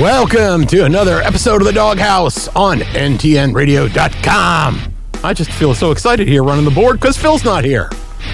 Welcome to another episode of The Doghouse on ntnradio.com. I just feel so excited here running the board because Phil's not here.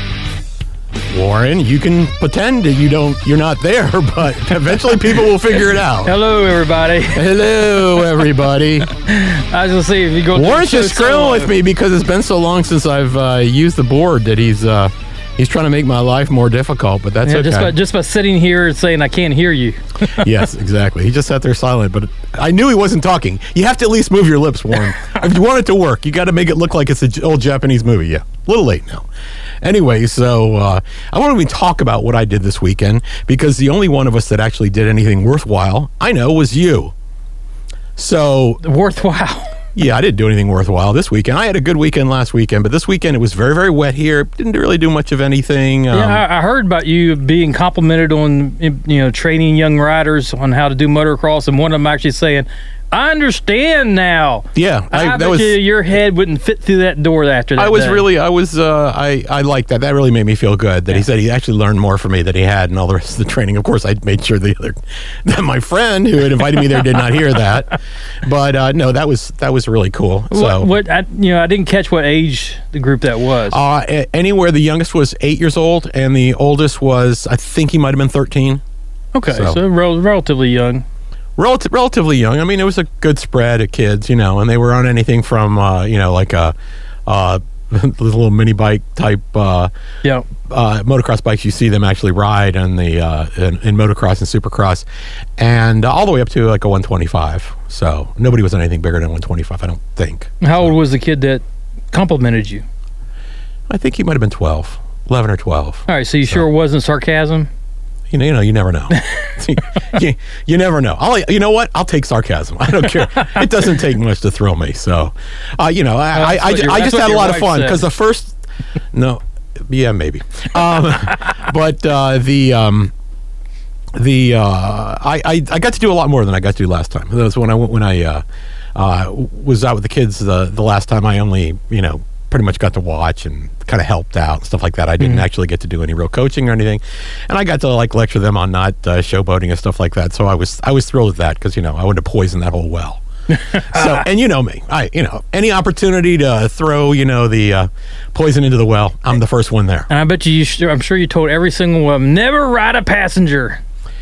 Warren, you can pretend that you're not there, but eventually people will figure it out. Hello, everybody. Hello, everybody. I was going to see if you go. Warren's just screwing with me because it's been so long since I've used the board that he's trying to make my life more difficult, but that's okay. Just by sitting here and saying I can't hear you. Yes, exactly. He just sat there silent, but I knew he wasn't talking. You have to at least move your lips, Warren. If you want it to work, you got to make it look like it's an old Japanese movie. Yeah, a little late now. Anyway, so I want to talk about what I did this weekend because the only one of us that actually did anything worthwhile, I know, was you. So worthwhile. Yeah, I didn't do anything worthwhile this weekend. I had a good weekend last weekend, but this weekend it was very, very wet here. Didn't really do much of anything. I heard about you being complimented on, training young riders on how to do motocross, and one of them actually saying, I understand now. Yeah, your head wouldn't fit through that door after that. I liked that. That really made me feel good. That he said he actually learned more from me than he had in all the rest of the training. Of course, I made sure that my friend who had invited me there did not hear that. But no, that was really cool. So I didn't catch what age the group that was. Anywhere. The youngest was 8 years old, and the oldest was, I think he might have been 13. Okay, so relatively young. Relatively young. I mean, it was a good spread of kids, and they were on anything from, like a little mini bike type motocross bikes you see them actually ride on the in motocross and supercross, and all the way up to like a 125. So nobody was on anything bigger than 125, I don't think. How old was the kid that complimented you? I think he might have been 11 or 12. All right, so sure it wasn't sarcasm? You never know. you never know. You know what? I'll take sarcasm. I don't care. It doesn't take much to thrill me. So, I just had a lot of fun because the first, maybe. But I got to do a lot more than I got to do last time. That was when I was out with the kids the last time. I only pretty much got to watch and kind of helped out and stuff like that. I didn't actually get to do any real coaching or anything, and I got to lecture them on not showboating and stuff like that. So I was thrilled with that because I wanted to poison that whole well. So, and you know me, any opportunity to throw the poison into the well, I'm the first one there. And I bet I'm sure you told every single one of them, never ride a passenger.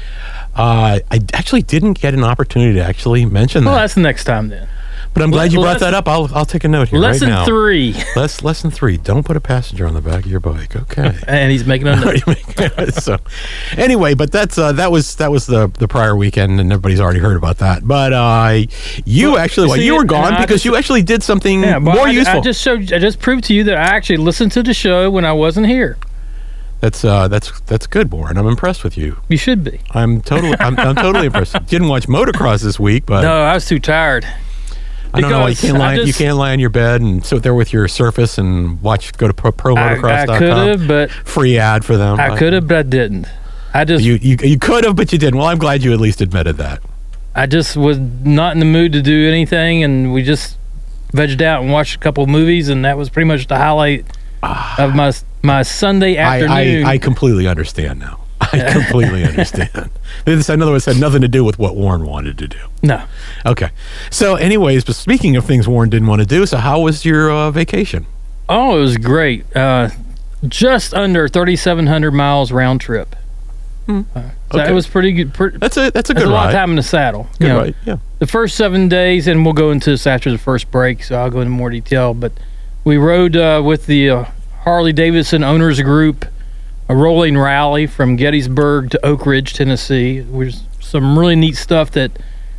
I actually didn't get an opportunity to actually mention that. Well, that's the next time then. But I'm glad you brought that up. I'll take a note here right now. Lesson 3. Don't put a passenger on the back of your bike. Okay. And he's making a note. So, anyway, but that was the prior weekend, and everybody's already heard about that. But you were gone because you actually did something more useful. I just proved to you that I actually listened to the show when I wasn't here. That's good, Warren. I'm impressed with you. You should be. I'm totally impressed. Didn't watch motocross this week, but no, I was too tired. I don't know why you can't lie on your bed and sit there with your Surface and go to promotocross.com. I could have, but free ad for them. I could have, but I didn't. You could have, but you didn't. Well, I'm glad you at least admitted that. I just was not in the mood to do anything, and we just vegged out and watched a couple of movies, and that was pretty much the highlight of my Sunday afternoon. I completely understand now. I completely understand. This, in other words, had nothing to do with what Warren wanted to do. No. Okay. So, anyways, but speaking of things Warren didn't want to do, so how was your vacation? Oh, it was great. Just under 3,700 miles round trip. So it was pretty good. That's a good ride. A lot of time in the saddle. Good ride, yeah. The first 7 days, and we'll go into this after the first break, so I'll go into more detail, but we rode with the Harley-Davidson Owners Group, a rolling rally from Gettysburg to Oak Ridge, Tennessee. There's some really neat stuff that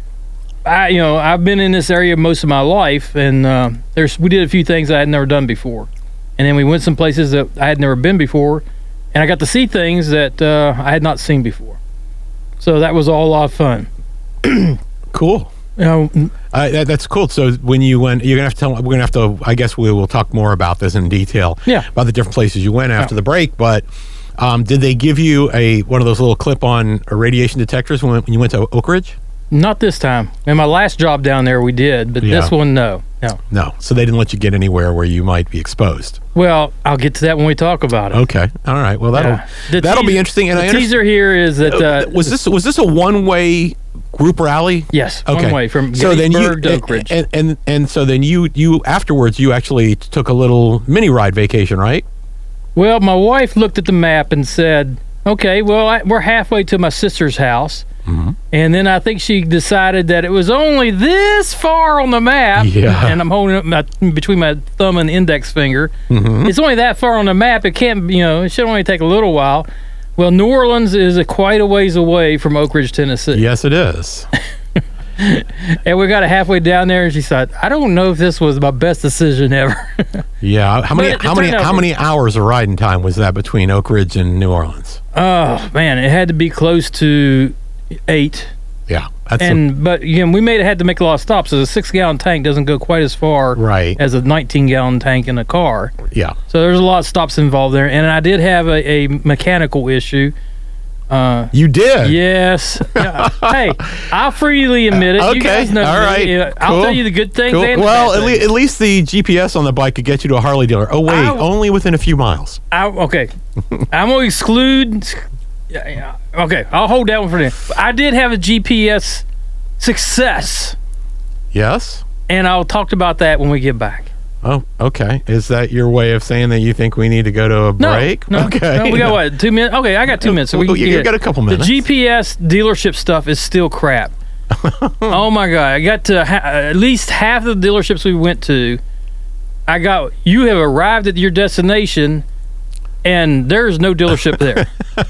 I've been in this area most of my life, and we did a few things I had never done before, and then we went some places that I had never been before, and I got to see things that I had not seen before. So that was all a lot of fun. Cool. That's cool. So when you went, you're gonna have to tell. We're gonna have to. I guess we will talk more about this in detail. Yeah. About the different places you went after the break, but. Did they give you one of those little clip-on radiation detectors when you went to Oak Ridge? Not this time. In my last job down there, we did, but this one, no. So they didn't let you get anywhere where you might be exposed. Well, I'll get to that when we talk about it. Okay. All right. Well, that'll be interesting. And the teaser here is that was this a one-way group rally? Yes, Okay. one way from So then Gettysburg to Oak Ridge. and so then you afterwards you actually took a little mini ride vacation, right? Well, my wife looked at the map and said, okay, well, we're halfway to my sister's house. Mm-hmm. And then I think she decided that it was only this far on the map. Yeah. And I'm holding it between my thumb and index finger. Mm-hmm. It's only that far on the map. It can't, it should only take a little while. Well, New Orleans is quite a ways away from Oak Ridge, Tennessee. Yes, it is. And we got halfway down there, and she said, "I don't know if this was my best decision ever." Yeah. How many hours of riding time was that between Oak Ridge and New Orleans? Oh man, it had to be close to 8. Yeah. But again, we had to make a lot of stops. So a 6-gallon tank doesn't go quite as far Right. as a 19-gallon tank in a car. Yeah. So there's a lot of stops involved there, and I did have a mechanical issue. You did? Yes. Yeah. Hey, I'll freely admit it. Okay. You guys know All me. right. Yeah, I'll Cool. tell you the good things Cool. and the Well, bad things. at least the GPS on the bike could get you to a Harley dealer. Oh wait, only within a few miles. Okay. I'm going to exclude... Yeah. Okay, I'll hold that one for now. I did have a GPS success, Yes. and I'll talk about that when we get back. Oh, okay. Is that your way of saying that you think we need to go to a break? No, Okay. no, we got what, 2 minutes? Okay, I got 2 minutes. So we can you get got a couple minutes. The GPS dealership stuff is still crap. Oh my God! I got to at least half of the dealerships we went to. You have arrived at your destination, and there's no dealership there.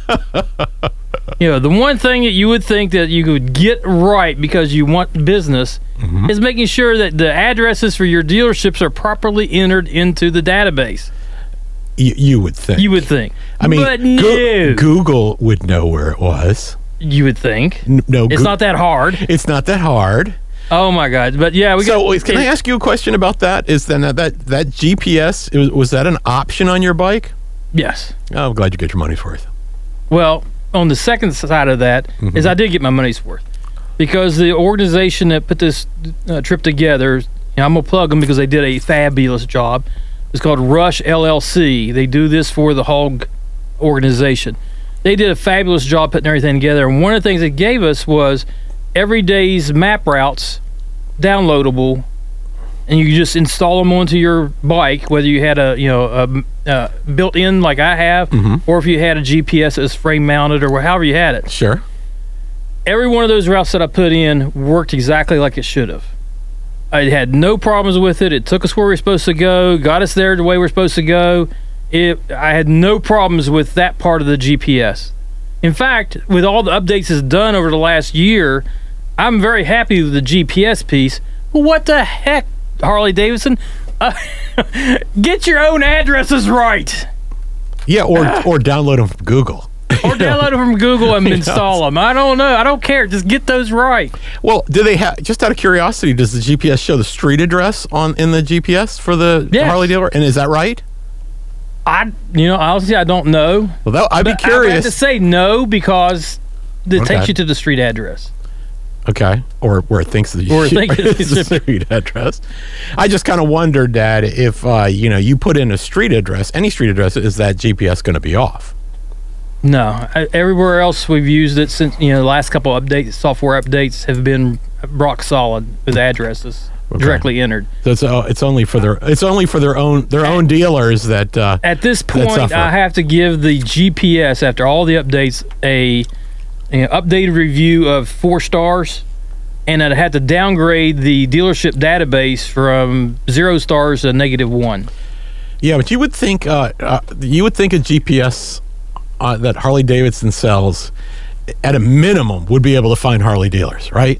The one thing that you would think that you could get right because you want business is making sure that the addresses for your dealerships are properly entered into the database. You would think. You would think. I mean, but no. Google would know where it was. You would think. No, it's not that hard. It's not that hard. Oh my God! But yeah, can I ask you a question about that? Is then that GPS was that an option on your bike? Yes. Oh, I'm glad you get your money's worth. Well, on the second side of that is I did get my money's worth because the organization that put this trip together, I'm gonna plug them because they did a fabulous job. It's called Rush LLC. They do this for the Hog organization. They did a fabulous job putting everything together. And one of the things they gave us was every day's map routes downloadable, and you just install them onto your bike, whether you had a built-in like I have, or if you had a GPS that was frame-mounted or however you had it. Sure. Every one of those routes that I put in worked exactly like it should have. I had no problems with it. It took us where we were supposed to go, got us there the way we're supposed to go. I had no problems with that part of the GPS. In fact, with all the updates it's done over the last year, I'm very happy with the GPS piece. What the heck, Harley Davidson? Get your own addresses right. Yeah, or download them from Google. Or download them from Google and install them. I don't know. I don't care. Just get those right. Well, do they have? Just out of curiosity, does the GPS show the street address in the GPS for the Harley dealer? And is that right? Honestly, I don't know. Well, I'd be curious. I have to say no because it takes you to the street address. Okay, or where it thinks the street address. I just kind of wondered that if you put in a street address, any street address, is that GPS going to be off? No, everywhere else we've used it since the last couple updates, software updates have been rock solid with addresses directly entered. So it's only for their own dealers that. At this point, I have to give the GPS after all the updates a updated review of 4 stars, and I'd have to downgrade the dealership database from 0 stars to -1. Yeah, but you would think a GPS that Harley Davidson sells at a minimum would be able to find Harley dealers, right?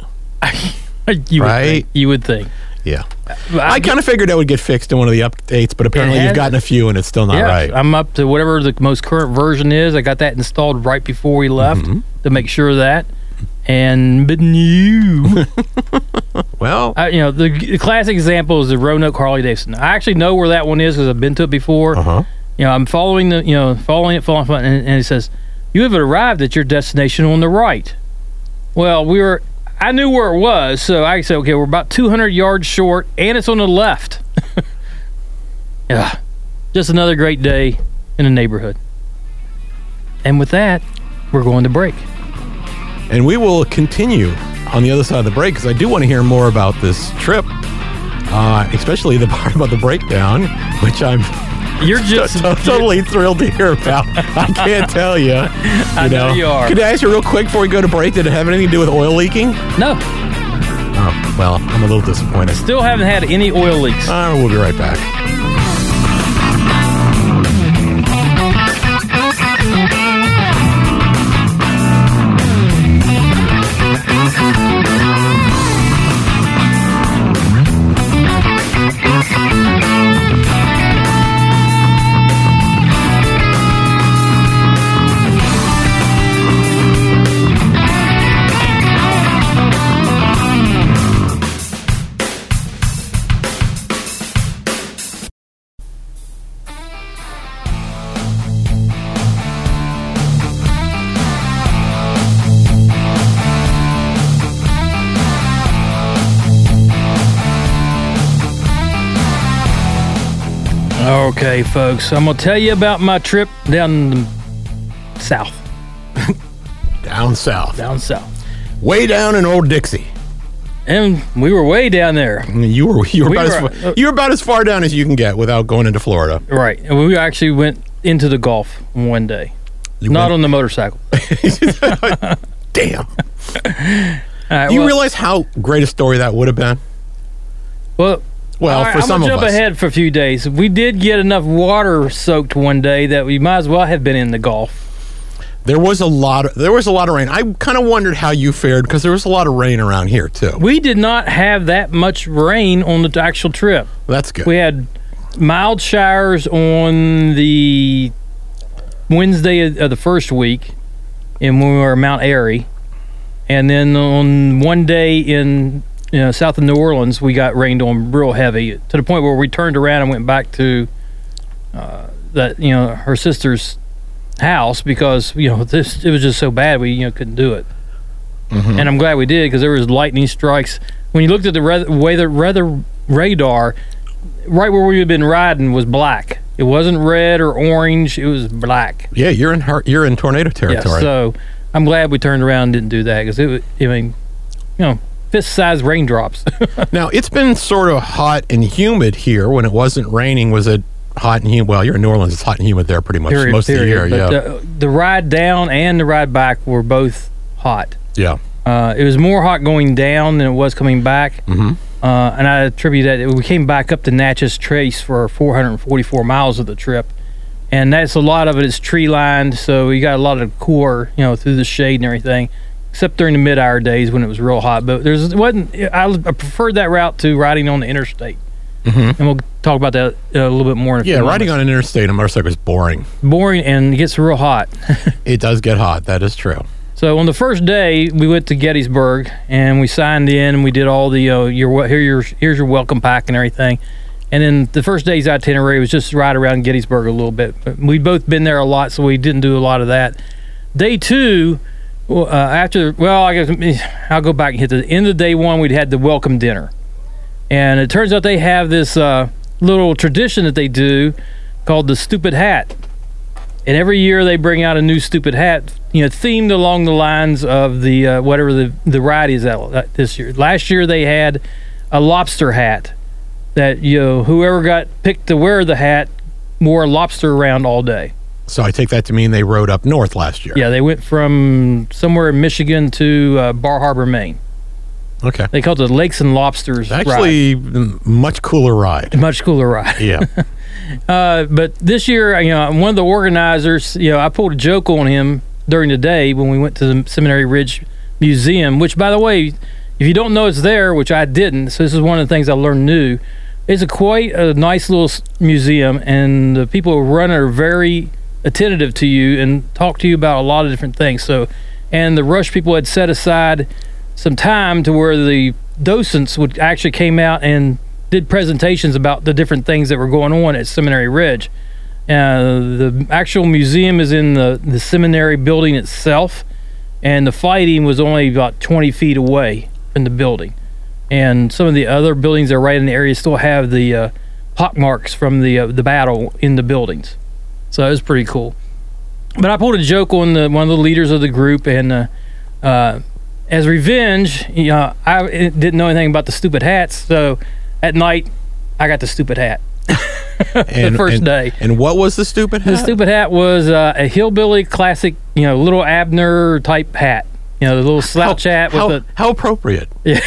You would think. Yeah. I kind of figured that would get fixed in one of the updates, but apparently you've gotten a few and it's still not right. I'm up to whatever the most current version is. I got that installed right before we left to make sure of that. But new. Well, the classic example is the Roanoke Harley Davidson. I actually know where that one is because I've been to it before. I'm following it, and it says, "You have arrived at your destination on the right." Well, I knew where it was, so I said, okay, we're about 200 yards short, and it's on the left. Yeah, just another great day in the neighborhood. And with that, we're going to break. And we will continue on the other side of the break because I do want to hear more about this trip, especially the part about the breakdown, which I'm You're just totally thrilled to hear about. I can't tell you. I know you are. Could I ask you real quick before we go to break, did it have anything to do with oil leaking? No, Oh, well, I'm a little disappointed. still haven't had any oil leaks. We'll be right back. Okay, folks, I'm gonna tell you about my trip down south. Down south. Down south, Way down in Old Dixie. and we were way down there. You were We you were about as far down as you can get without going into Florida. Right, and we actually went into the Gulf one day, not on the motorcycle. Damn. All right, Do you realize how great a story that would have been? Well, Well, all right, for some I'm of gonna jump us. ahead for a few days. We did get enough water soaked one day that we might as well have been in the Gulf. There was a lot of rain. I kind of wondered how you fared because there was a lot of rain around here too. We did not have that much rain on the actual trip. That's good. We had mild showers on the Wednesday of the first week, and when we were in Mount Airy, and then on one day in south of New Orleans, we got rained on real heavy to the point where we turned around and went back to her sister's house because it was just so bad we couldn't do it. Mm-hmm. And I'm glad we did because there was lightning strikes. When you looked at the weather radar, right where we had been riding was black. It wasn't red or orange. It was black. Yeah, you're in tornado territory. Yeah, so I'm glad we turned around and didn't do that because fist-sized raindrops. Now, it's been sort of hot and humid here when it wasn't raining. Was it hot and humid? Well, you're in New Orleans. It's hot and humid there pretty much most of the year. But Yeah. the ride down and the ride back were both hot. Yeah. It was more hot going down than it was coming back. Mm-hmm. And I attribute that we came back up to Natchez Trace for 444 miles of the trip. And that's a lot of it is tree lined, so you got a lot of cooler, through the shade and everything, except during the mid-hour days when it was real hot. But I preferred that route to riding on the interstate. Mm-hmm. And we'll talk about that a little bit more in a few Riding moments. on an interstate on a motorcycle is boring. Boring, and it gets real hot. It does get hot. That is true. So on the first day, we went to Gettysburg and we signed in and we did all the here's your welcome pack and everything. And then the first day's itinerary was just ride around Gettysburg a little bit. But we'd both been there a lot, so we didn't do a lot of that. Day two, I guess I'll go back and hit the end of day one. We'd had the welcome dinner, and it turns out they have this little tradition that they do called the stupid hat. And every year they bring out a new stupid hat, themed along the lines of the whatever the ride is at this year. Last year they had a lobster hat that whoever got picked to wear the hat wore a lobster around all day. So I take that to mean they rode up north last year. Yeah, they went from somewhere in Michigan to Bar Harbor, Maine. Okay. They called it the Lakes and Lobsters Actually, much cooler ride. Much cooler ride. Yeah. But this year, one of the organizers, I pulled a joke on him during the day when we went to the Seminary Ridge Museum, which, by the way, if you don't know it's there, which I didn't, so this is one of the things I learned new, it's quite a nice little museum, and the people who run it are very attentive to you and talk to you about a lot of different things. And the Rush people had set aside some time to where the docents would actually came out and did presentations about the different things that were going on at Seminary Ridge. The actual museum is in the seminary building itself, and the fighting was only about 20 feet away from the building. And some of the other buildings that are right in the area still have the pockmarks from the battle in the buildings. So it was pretty cool. But I pulled a joke on one of the leaders of the group, and as revenge, I didn't know anything about the stupid hats, so at night I got the stupid hat. The first day. And what was the stupid hat? The stupid hat was a hillbilly classic, little Abner type hat. The little slouch hat with how appropriate. Yeah.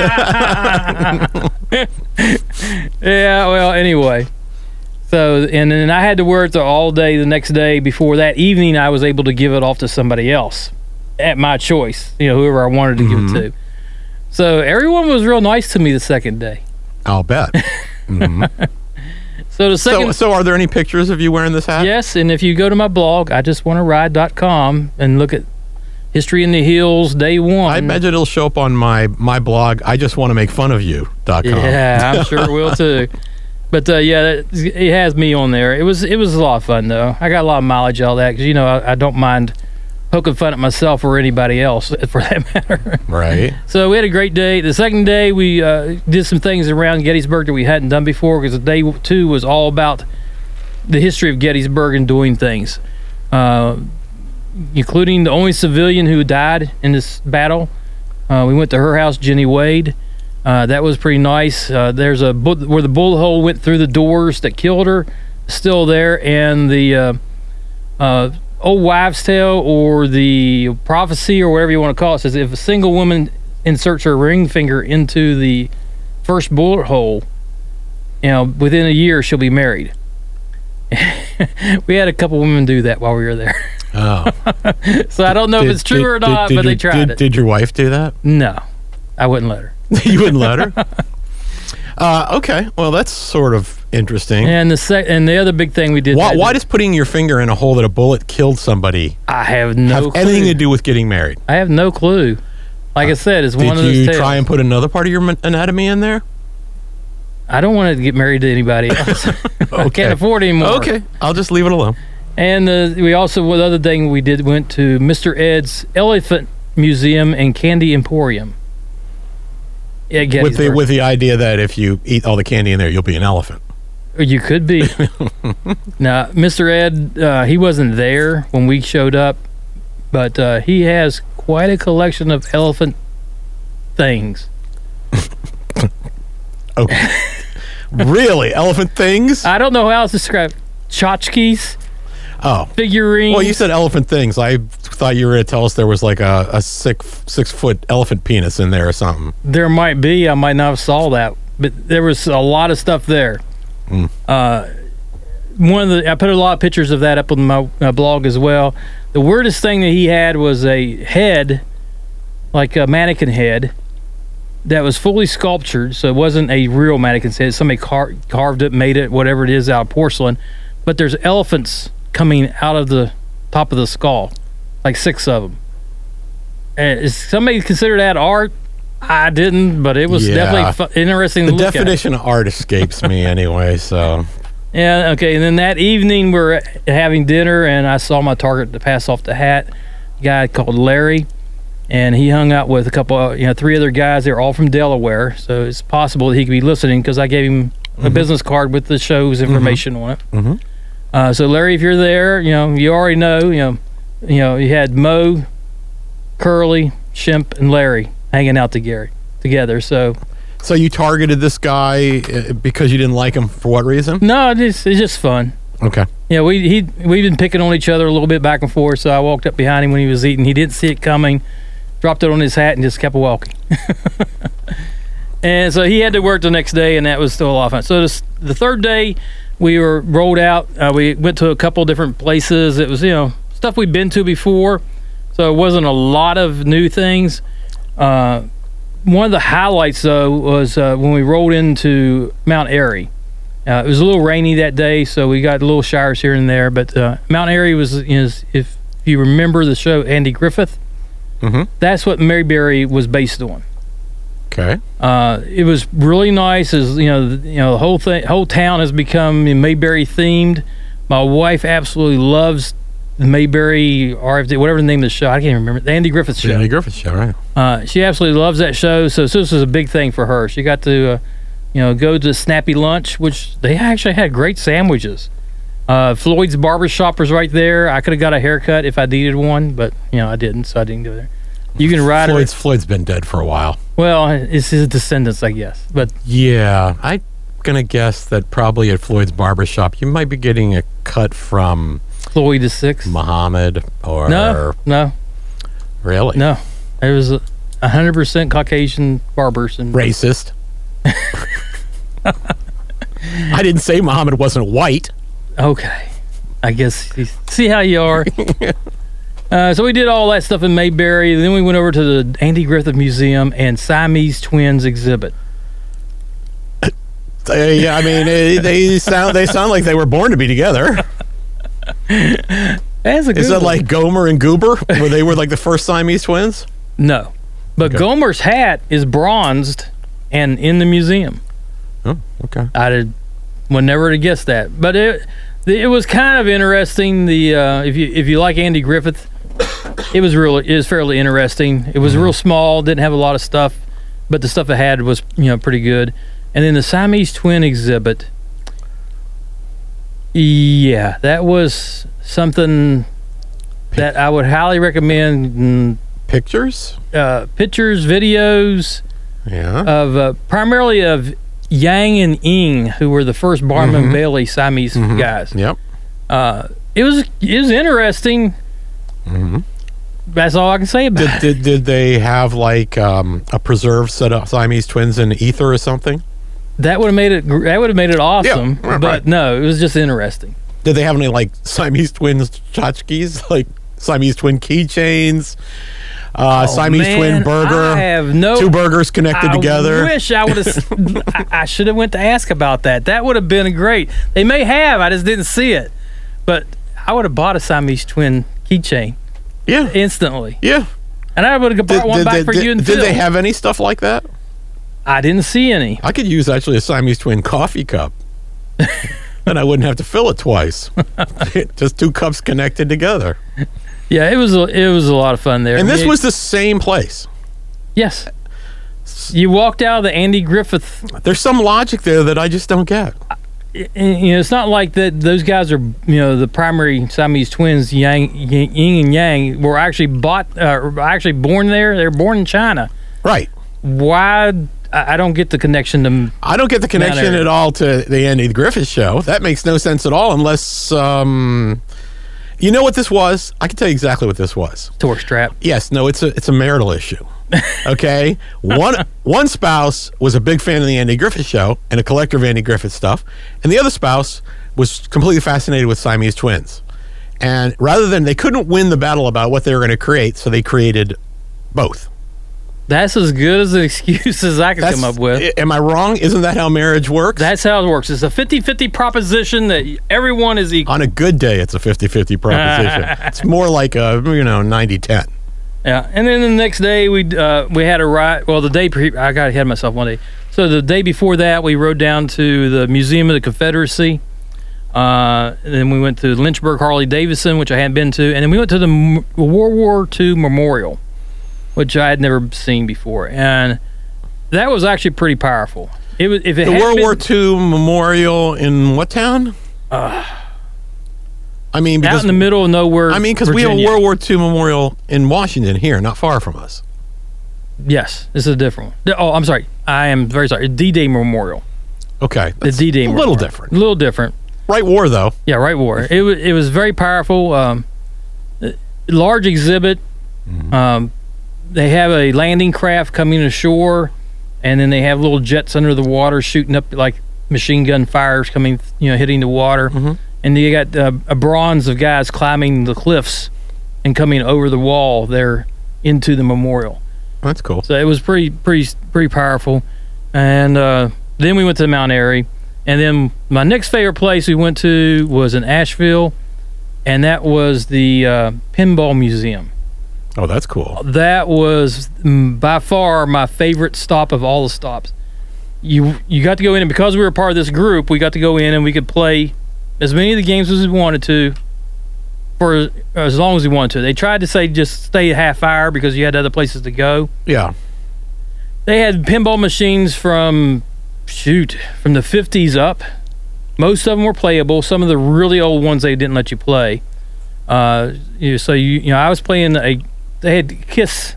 Yeah. Well, anyway. So, and then I had to wear it all day the next day. Before that evening, I was able to give it off to somebody else at my choice, whoever I wanted to give it to. So everyone was real nice to me the second day. I'll bet. So the second. So are there any pictures of you wearing this hat? Yes, and if you go to my blog, IJustWannaRide.com, and look at History in the Hills, Day 1. I imagine it'll show up on my blog, IJustWannaMakeFunOfYou.com. Yeah, I'm sure it will too. But yeah, it has me on there. It was a lot of fun though. I got a lot of mileage out of that because I don't mind poking fun at myself or anybody else for that matter. Right. So we had a great day. The second day we did some things around Gettysburg that we hadn't done before because day 2 was all about the history of Gettysburg and doing things, including the only civilian who died in this battle. We went to her house, Jenny Wade. That was pretty nice. There's where the bullet hole went through the doors that killed her, still there, and the old wives' tale or the prophecy or whatever you want to call it says if a single woman inserts her ring finger into the first bullet hole, within a year she'll be married. We had a couple women do that while we were there. Oh. So I don't know if it's true or not, but they tried it. Did your wife do that? No, I wouldn't let her. You wouldn't let her? Okay, well that's sort of interesting. And the other big thing we did. Why does putting your finger in a hole that a bullet killed somebody I have no clue. anything to do with getting married? I have no clue. Like I said, it's one of those tales. Did you try and put another part of your anatomy in there? I don't want to get married to anybody else. I can't afford anymore. Okay, I'll just leave it alone. And the other thing we did, went to Mr. Ed's Elephant Museum and Candy Emporium. With the idea that if you eat all the candy in there, you'll be an elephant. You could be. Now, Mr. Ed, he wasn't there when we showed up, but he has quite a collection of elephant things. Okay. Really? Elephant things? I don't know how else to describe tchotchkes. Oh. Figurines. Well, you said elephant things. I thought you were going to tell us there was like a 6-foot elephant penis in there or something. There might be. I might not have saw that. But there was a lot of stuff there. I put a lot of pictures of that up on my blog as well. The weirdest thing that he had was a head, like a mannequin head, that was fully sculptured. So it wasn't a real mannequin's head. Somebody carved it, made it, whatever it is, out of porcelain. But there's elephants coming out of the top of the skull, like 6 of them. And is somebody consider that art? I didn't, but it was definitely interesting to look at. The definition of art escapes me anyway, so. Yeah, okay. And then that evening we're having dinner, and I saw my target to pass off the hat, a guy called Larry, and he hung out with a couple, 3 other guys. They're all from Delaware, so it's possible that he could be listening because I gave him a business card with the show's information on it. Mm-hmm. So Larry, if you're there, you already know, you had Mo, Curly, Shemp, and Larry hanging out together. So you targeted this guy because you didn't like him for what reason? No, it's just fun. Okay. Yeah, we've been picking on each other a little bit back and forth. So I walked up behind him when he was eating. He didn't see it coming, dropped it on his hat, and just kept walking. And so he had to work the next day, and that was still a lot of fun. So the third day, we were rolled out. We went to a couple different places. It was, stuff we'd been to before, so it wasn't a lot of new things. One of the highlights, though, was when we rolled into Mount Airy. It was a little rainy that day, so we got little showers here and there. But Mount Airy is, if you remember the show Andy Griffith, that's what Mayberry was based on. Okay. It was really nice. As the whole town has become Mayberry themed. My wife absolutely loves the Mayberry RFD, whatever the name of the show. I can't remember. The Andy Griffith Show. The Andy Griffith Show, right. She absolutely loves that show. So this was a big thing for her. She got to, go to Snappy Lunch, which they actually had great sandwiches. Floyd's Barbershop was right there. I could have got a haircut if I needed one, but, I didn't, so I didn't go there. You can ride it. Floyd's been dead for a while. Well, it's his descendants, I guess. But yeah, I'm gonna guess that probably at Floyd's barbershop, you might be getting a cut from Floyd the Sixth, Muhammad, or no, really, no. It was 100% Caucasian barbers and racist. I didn't say Muhammad wasn't white. Okay, I guess see how you are. So we did all that stuff in Mayberry. Then we went over to the Andy Griffith Museum and Siamese Twins exhibit. Yeah, I mean they sound like they were born to be together. That's a good Is that one. like Gomer and Goober, where they were like the first Siamese twins? No, but Okay. Gomer's hat is bronzed and in the museum. Oh, okay. Would never have guessed that, but it was kind of interesting. The if you like Andy Griffith, it was fairly interesting. It was real small, didn't have a lot of stuff, but the stuff it had was pretty good. And then the Siamese twin exhibit, yeah, that was something that I would highly recommend. Pictures? Pictures, videos Yeah. of primarily of Yang and Ying, who were the first Barnum Bailey Siamese guys. Yep. It was interesting. That's all I can say about it. Did they have like a preserved set of Siamese twins in ether or something? That would have made it awesome. Yeah, right. But no, it was just interesting. Did they have any like Siamese twins tchotchkes, like Siamese twin keychains? Siamese twin burger. I have no. Two burgers connected together. I wish I would have. I should have went to ask about that. That would have been great. They may have. I just didn't see it. But I would have bought a Siamese twin keychain Yeah. instantly, Yeah. and I would have bought one back for you and Phil. Did they have any stuff like that? I didn't see any. I could use actually a Siamese twin coffee cup. And I wouldn't have to fill it twice. Just two cups connected together. Yeah, it was a lot of fun there. And this was the same place. yes. You walked out of the Andy Griffith. There's some logic there that I just don't get. It's not like that. Those guys are the primary Siamese twins, Yin and Yang, were actually actually born there. They're born in China. Right. Why? I don't get the connection to. I don't get the connection area. at all to the Andy Griffith show. That makes no sense at all unless you know what this was? I can tell you exactly what this was. Tourist trap. Yes, no, it's a marital issue. Okay? One spouse was a big fan of the Andy Griffith show and a collector of Andy Griffith stuff, and the other spouse was completely fascinated with Siamese twins. And rather than they couldn't win the battle about what they were going to create, so they created both. That's as good as an excuse as I could come up with. Am I wrong? Isn't that how marriage works? That's how it works. It's a 50-50 proposition that everyone is equal. On a good day, it's a 50-50 proposition. It's more like a 90-10. Yeah, and then the next day we had a ride. Well, I got ahead of myself one day. So the day before that, we rode down to the Museum of the Confederacy. And then we went to Lynchburg Harley Davidson, which I hadn't been to, and then we went to the World War II Memorial, which I had never seen before, and that was actually pretty powerful. It was if it the World War II Memorial in what town? I mean, because out in the middle of nowhere. I mean, because we have a World War II Memorial in Washington here, not far from us. Yes, this is a different one. Oh, I'm sorry. I am very sorry. D-Day Memorial. Okay, The D-Day Memorial. a little different. A little different. Right war though. Yeah, right war. It was very powerful. Large exhibit. They have a landing craft coming ashore, and then they have little jets under the water shooting up like machine gun fires coming, hitting the water. And you got a bronze of guys climbing the cliffs and coming over the wall there into the memorial. That's cool. So it was pretty powerful. And then we went to Mount Airy, and then my next favorite place we went to was in Asheville, and that was the Pinball Museum. Oh, that's cool. That was by far my favorite stop of all the stops. You got to go in, and because we were part of this group, we got to go in and we could play as many of the games as we wanted to for as long as we wanted to. They tried to say just stay a half hour because you had other places to go. Yeah. They had pinball machines from the 50s up. Most of them were playable. Some of the really old ones they didn't let you play. I was playing they had Kiss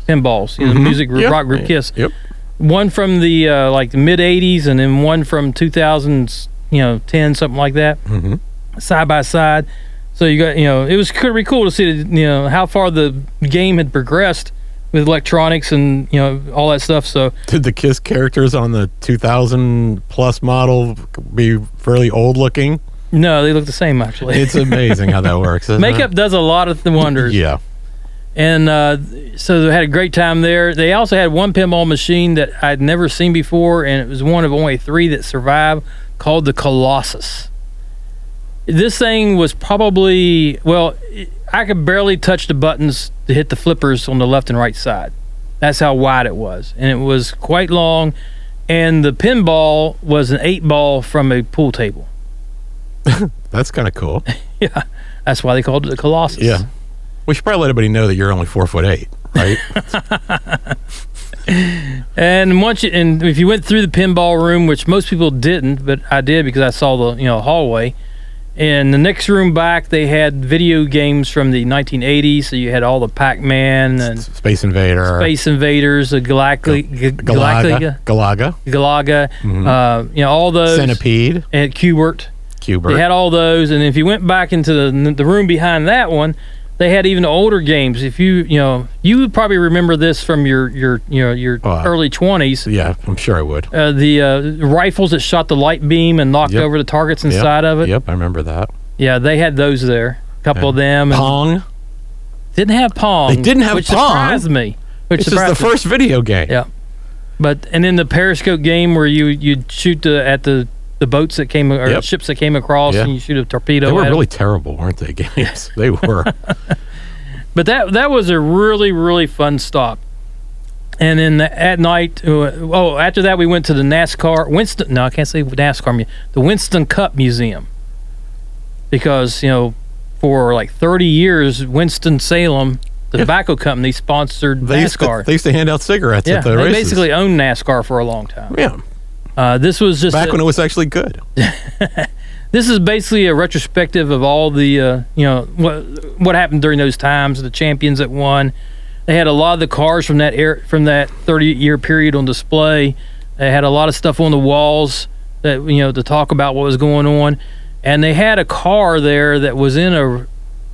pinballs, the music group, Yep. rock group Kiss. Yep. One from the like the mid '80s, and then one from 2000s, 10, something like that, side by side. So you got, it was pretty cool to see, how far the game had progressed with electronics and all that stuff. So Did the Kiss characters on the 2000 plus model be fairly old looking? no, they look the same actually. It's amazing how that works. Isn't Makeup does a lot of the wonders. Yeah. And so they had a great time there. They also had one pinball machine that I'd never seen before, and it was one of only 3 that survived, called the Colossus. This thing was probably, I could barely touch the buttons to hit the flippers on the left and right side. That's how wide it was. And it was quite long, and the pinball was an 8-ball from a pool table. That's kind of cool. Yeah, that's why they called it the Colossus. Yeah. We should probably let everybody know that you're only 4'8", right? And and if you went through the pinball room, which most people didn't, but I did because I saw the hallway. And the next room back, they had video games from the 1980s. So you had all the Pac-Man and Space Invader. Space Invaders, the Galaga, all those. Centipede. And Qbert. Qbert. They had all those, and if you went back into the room behind that one, they had even older games. If you would probably remember this from your early 20s. Yeah, I'm sure I would. The rifles that shot the light beam and knocked over the targets inside of it. Yep, I remember that. Yeah, they had those there. A couple of them. And Pong. Didn't have Pong. They didn't have which Pong. Surprised me. Which is the first video game. Yeah, and then the Periscope game where you'd shoot at the boats that came or ships that came across, and you shoot a torpedo. They were at really them. terrible, weren't they? Games. They were. But that was a really, really fun stop. And then at night, after that we went to the NASCAR I can't say NASCAR, the Winston Cup Museum, because for like 30 years Winston-Salem, the tobacco company, sponsored NASCAR. They used to hand out cigarettes at the races. They basically owned NASCAR for a long time. Yeah. This was just back when it was actually good. This is basically a retrospective of all the what happened during those times, the champions that won. They had a lot of the cars from that 30-year period on display. They had a lot of stuff on the walls that to talk about what was going on, and they had a car there that was in a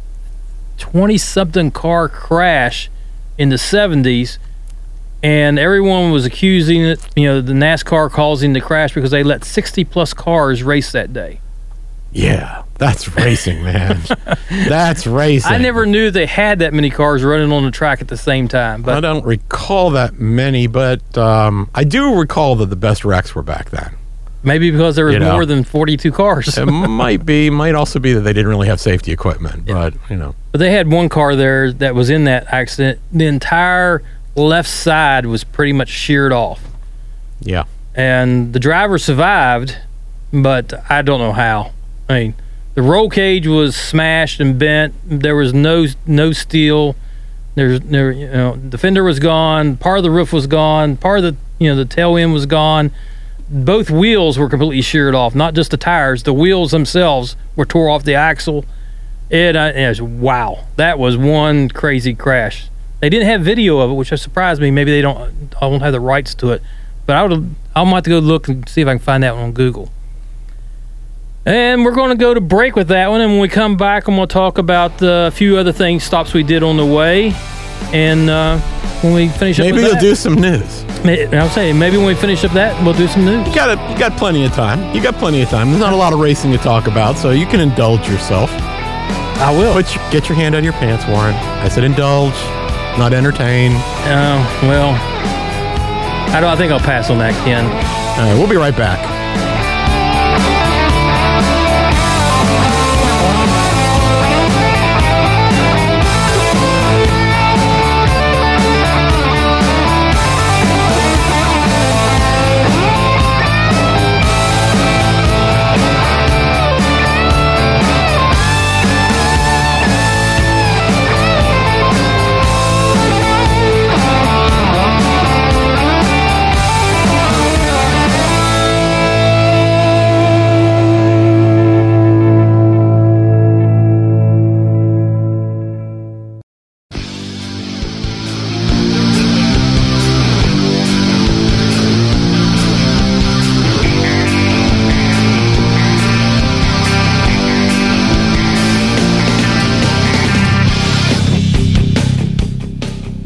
20-something car crash in the 70s. And everyone was accusing it, the NASCAR causing the crash because they let 60-plus cars race that day. Yeah, that's racing, man. That's racing. I never knew they had that many cars running on the track at the same time. But I don't recall that many, but I do recall that the best wrecks were back then. Maybe because there was more than 42 cars. It might also be that they didn't really have safety equipment, but But they had one car there that was in that accident. The entire left side was pretty much sheared off. Yeah. And the driver survived, but I don't know how. I mean, the roll cage was smashed and bent. There was no steel. The fender was gone. Part of the roof was gone. Part of the tail end was gone. Both wheels were completely sheared off. Not just the tires. The wheels themselves were tore off the axle. It was, wow. That was one crazy crash. They didn't have video of it, which surprised me. Maybe I won't have the rights to it. But I'm gonna have to go look and see if I can find that one on Google. And we're going to go to break with that one, and when we come back, I'm going to talk about a few other stops we did on the way. And when we finish up, maybe with you'll that, do some news. I'll say maybe when we finish up that, we'll do some news. You got plenty of time. There's not a lot of racing to talk about, so you can indulge yourself. I will. Get your hand on your pants, Warren. I said indulge, not entertain. Well, I think I'll pass on that, Ken. All right, we'll be right back.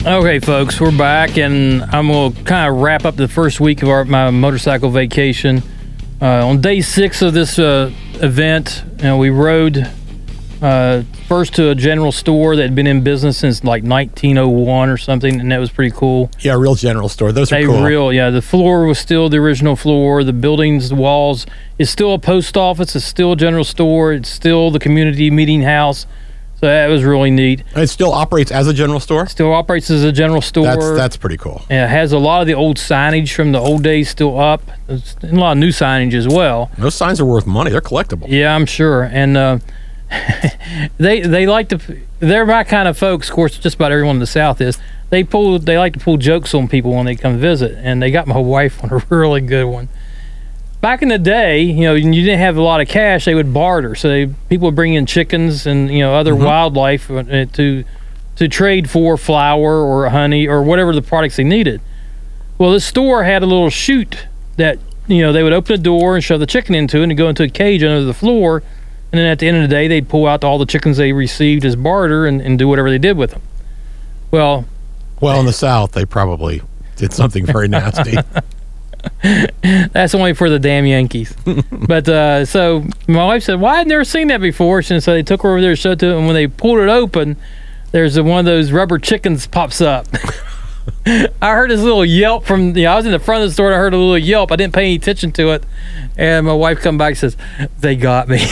Okay, folks, we're back, and I'm going to kind of wrap up the first week of my motorcycle vacation. On day 6 of this event, we rode first to a general store that had been in business since like 1901 or something, and that was pretty cool. Yeah, real general store. Those are cool. The floor was still the original floor. The buildings, the walls, it's still a post office. It's still a general store. It's still the community meeting house. So that was really neat. And it still operates as a general store? Still operates as a general store. That's pretty cool. And it has a lot of the old signage from the old days still up. There's a lot of new signage as well. Those signs are worth money. They're collectible. Yeah, I'm sure. And they like to. They're my kind of folks. Of course, just about everyone in the South is. They like to pull jokes on people when they come visit, and they got my wife on a really good one. Back in the day, you didn't have a lot of cash. They would barter, so people would bring in chickens and other wildlife to trade for flour or honey or whatever the products they needed. Well, this store had a little chute that they would open a door and shove the chicken into it and go into a cage under the floor, and then at the end of the day, they'd pull out all the chickens they received as barter and do whatever they did with them. Well, in the South, they probably did something very nasty. That's only for the damn Yankees. But so my wife said, "Well, I'd never seen that before." And so they took her over there and showed it, and when they pulled it open, there's one of those rubber chickens pops up. I heard this little yelp from I was in the front of the store and I heard a little yelp. I didn't pay any attention to it, and my wife come back and says, "They got me."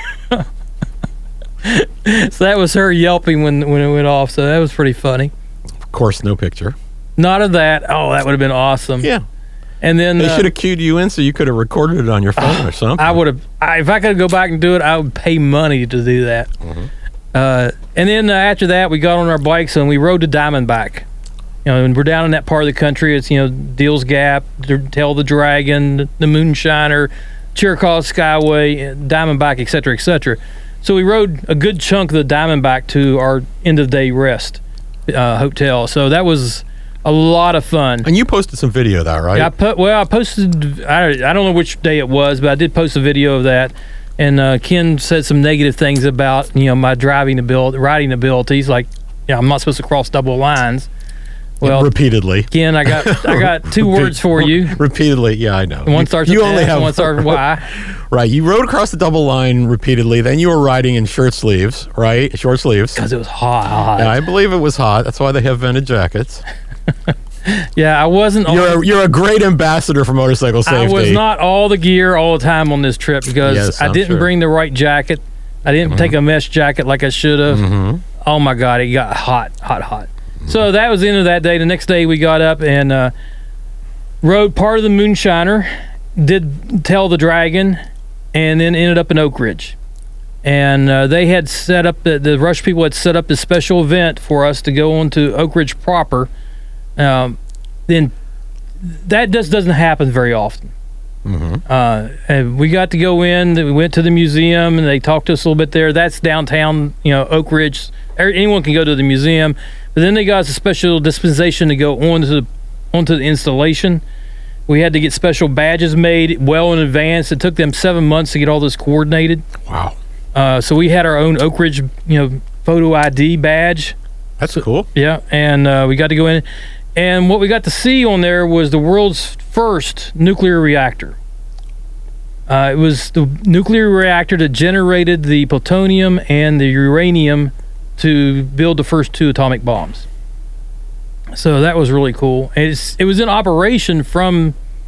So that was her yelping when it went off. So that was pretty funny. Of course, no picture. Not of that. Oh, that would have been awesome. Yeah. And then they should have cued you in so you could have recorded it on your phone or something. I would have. If I could go back and do it, I would pay money to do that. Mm-hmm. And then after that, we got on our bikes and we rode to Diamondback. And we're down in that part of the country. It's Deals Gap, Tell the Dragon, the Moonshiner, Chiricahua Skyway, Diamondback, etc., etc. So we rode a good chunk of the Diamondback to our end of the day rest hotel. So that was a lot of fun. And you posted some video of that, right? Yeah, I posted, I don't know which day it was, but I did post a video of that. And Ken said some negative things about, my riding abilities, like, I'm not supposed to cross double lines. Well, repeatedly. Ken, I got 2 words for you. Repeatedly, yeah, I know. One starts with S, and one starts with Y. Right, you rode across the double line repeatedly. Then you were riding in shirt sleeves, right? Short sleeves. Because it was hot. Yeah, I believe it was hot. That's why they have vented jackets. Yeah, I wasn't. You're a great ambassador for motorcycle safety. I was not all the gear all the time on this trip because I didn't bring the right jacket. I didn't take a mesh jacket like I should have. Mm-hmm. Oh my God, it got hot. Mm-hmm. So that was the end of that day. The next day we got up and rode part of the Moonshiner, did Tell the Dragon, and then ended up in Oak Ridge. And they had set up, the Rush people had set up this special event for us to go on to Oak Ridge proper. Then that just doesn't happen very often. Mm-hmm. And we got to go in. We went to the museum, and they talked to us a little bit there. That's downtown, Oak Ridge. Anyone can go to the museum, but then they got us a special dispensation to go onto the installation. We had to get special badges made well in advance. It took them 7 months to get all this coordinated. Wow. So we had our own Oak Ridge, photo ID badge. That's cool. Yeah, and we got to go in. And what we got to see on there was the world's first nuclear reactor. It was the nuclear reactor that generated the plutonium and the uranium to build the first 2 atomic bombs. So that was really cool. It was in operation from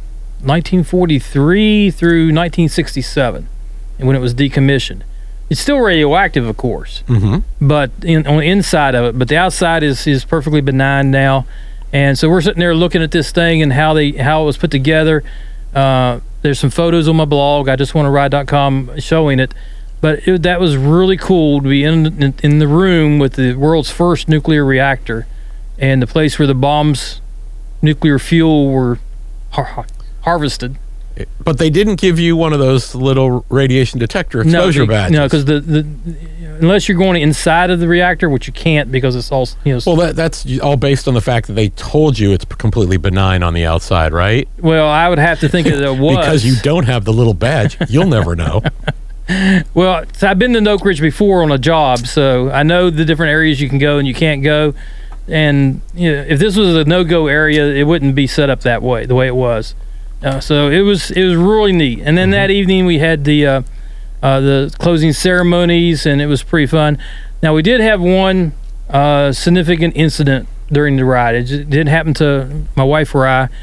1943 through 1967, and when it was decommissioned. It's still radioactive, of course, but on the inside of it. But the outside is perfectly benign now. And so we're sitting there looking at this thing and how it was put together. There's some photos on my blog, IJustWannaRide.com, showing it. But that was really cool to be in the room with the world's first nuclear reactor and the place where the bombs, nuclear fuel, were harvested. But they didn't give you one of those little radiation detector exposure badges. No, because unless you're going inside of the reactor, which you can't because it's all Well, that's all based on the fact that they told you it's completely benign on the outside, right? Well, I would have to think that it was because you don't have the little badge. You'll never know. Well, so I've been to Oak Ridge before on a job, so I know the different areas you can go and you can't go. And if this was a no-go area, it wouldn't be set up that way, the way it was. So it was really neat. And then that evening we had the closing ceremonies, and it was pretty fun. Now we did have one significant incident during the ride. It didn't happen to my wife or I.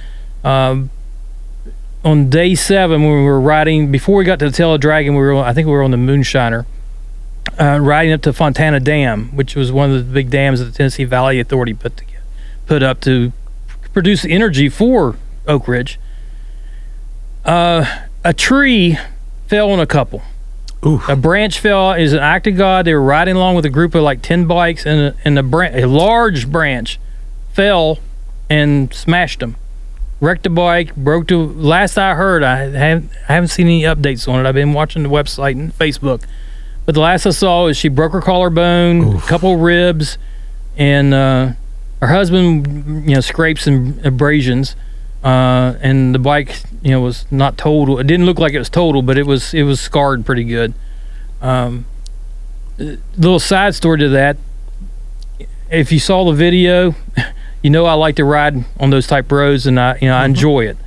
On day 7, when we were riding, before we got to the Tail of the Dragon, I think we were on the Moonshiner, riding up to Fontana Dam, which was one of the big dams that the Tennessee Valley Authority put up to produce energy for Oak Ridge. A tree fell on a couple. Oof. A branch fell. Is an act of God. They were riding along with a group of like 10 bikes, and a large branch fell and smashed them. Wrecked the bike, broke the. Last I heard, I haven't seen any updates on it. I've been watching the website and Facebook, but the last I saw is she broke her collarbone, a couple ribs, and her husband, scrapes and abrasions, and the bike, was not total. It didn't look like it was total, but it was scarred pretty good. Little side story to that: if you saw the video. I like to ride on those type roads, and I enjoy it.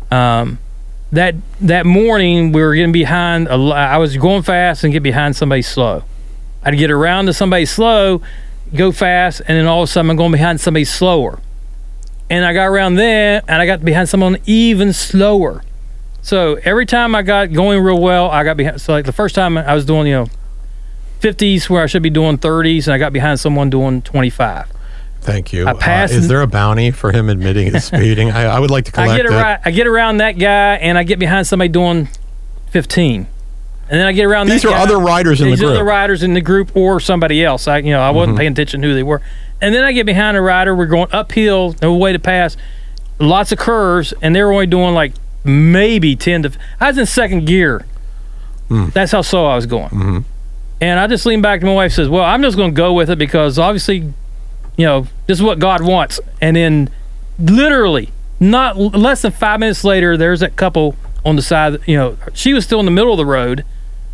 That morning we were getting behind. I was going fast and get behind somebody slow. I'd get around to somebody slow, go fast, and then all of a sudden I'm going behind somebody slower. And I got around there, and I got behind someone even slower. So every time I got going real well, I got behind. So like the first time I was doing 50s where I should be doing 30s, and I got behind someone doing 25. Thank you. I passed. Is there a bounty for him admitting his speeding? I would like to collect that. I get around that guy, and I get behind somebody doing 15. And then I get around These that guy. are other riders in the group. These are other riders in the group or somebody else. I wasn't paying attention to who they were. And then I get behind a rider. We're going uphill, no way to pass. Lots of curves, and they were only doing like maybe 10 to... I was in second gear. That's how slow I was going. And I just leaned back to my wife and says, well, I'm just going to go with it because obviously... this is what God wants. And then literally not less than 5 minutes later, there's that couple on the side, she was still in the middle of the road.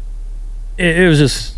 It was just.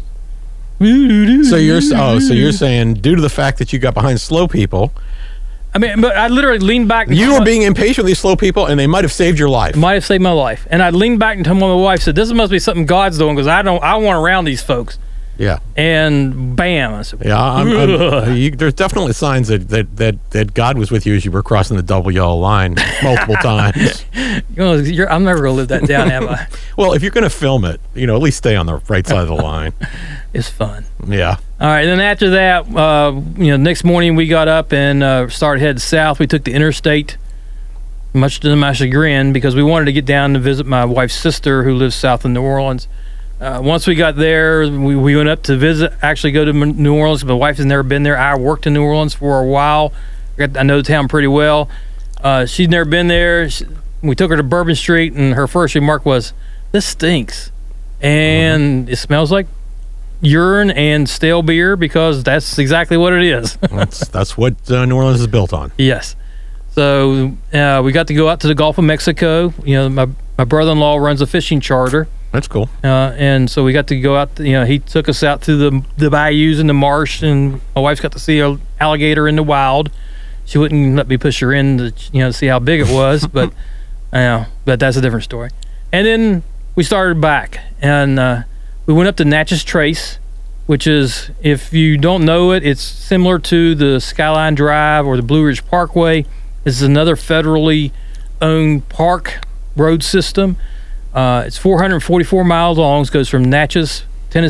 So you're saying due to the fact that you got behind slow people. I mean, but I literally leaned back. You were being impatient with these slow people, and they might have saved your life. Might have saved my life. And I leaned back and told my wife, said, this must be something God's doing because I want around these folks. Yeah. And bam. I said, there's definitely signs that God was with you as you were crossing the double yellow line multiple times. I'm never going to live that down, am I? Well, if you're going to film it, at least stay on the right side of the line. It's fun. Yeah. All right. Then after that, next morning we got up and started heading south. We took the interstate, much to my chagrin, because we wanted to get down to visit my wife's sister who lives south in New Orleans. Once we got there, we went up to visit, actually go to New Orleans. My wife has never been there. I worked in New Orleans for a while. I know the town pretty well. She'd never been there. We took her to Bourbon Street, and her first remark was, this stinks. And it smells like urine and stale beer because that's exactly what it is. That's what New Orleans is built on. Yes. So we got to go out to the Gulf of Mexico. My brother-in-law runs a fishing charter. That's cool. And so we got to go out. He took us out to the bayous and the marsh, and my wife's got to see an alligator in the wild. She wouldn't let me push her in to see how big it was, but that's a different story. And then we started back, and we went up to Natchez Trace, which is, if you don't know it, it's similar to the Skyline Drive or the Blue Ridge Parkway. This is another federally owned park road system. It's 444 miles long. It goes from Natchez,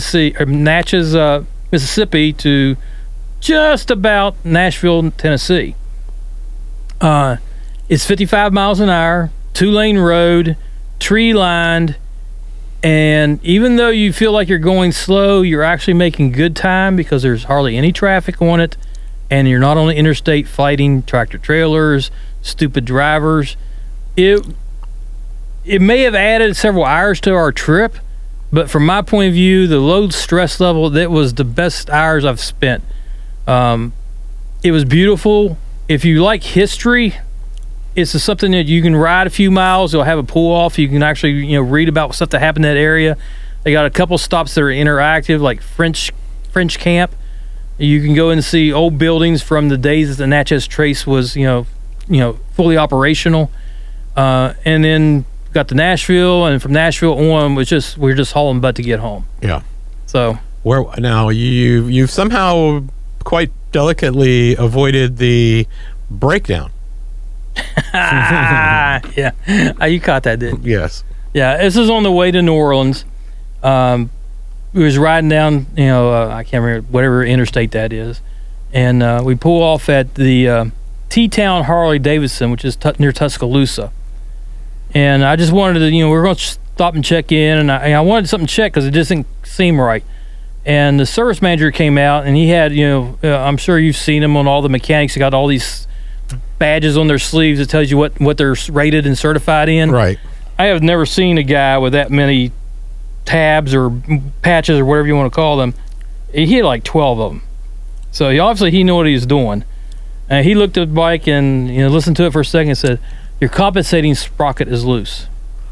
Mississippi to just about Nashville, Tennessee. It's 55 miles an hour, 2-lane road, tree-lined, and even though you feel like you're going slow, you're actually making good time because there's hardly any traffic on it, and you're not on the interstate fighting tractor-trailers, stupid drivers. It may have added several hours to our trip, but from my point of view, the low stress level, that was the best hours I've spent. It was beautiful. If you like history, it's something that you can ride a few miles. They'll have a pull off. You can actually read about stuff that happened in that area. They got a couple stops that are interactive, like French camp. You can go and see old buildings from the days that the Natchez Trace was, fully operational. And then got to Nashville, and from Nashville on, we're just hauling butt to get home. Yeah. So where now you've somehow quite delicately avoided the breakdown. Yeah, you caught that, didn't you? Yes. Yeah, this is on the way to New Orleans. We was riding down, I can't remember whatever interstate that is, and we pull off at the T-Town Harley Davidson, which is near Tuscaloosa. And I just wanted to, we were going to stop and check in, and I wanted something checked because it just didn't seem right. And the service manager came out, and he had, I'm sure you've seen him on all the mechanics. They got all these badges on their sleeves that tells you what they're rated and certified in. Right. I have never seen a guy with that many tabs or patches or whatever you want to call them. He had like 12 of them. So he knew what he was doing. And he looked at the bike and listened to it for a second and said, "Your compensating sprocket is loose."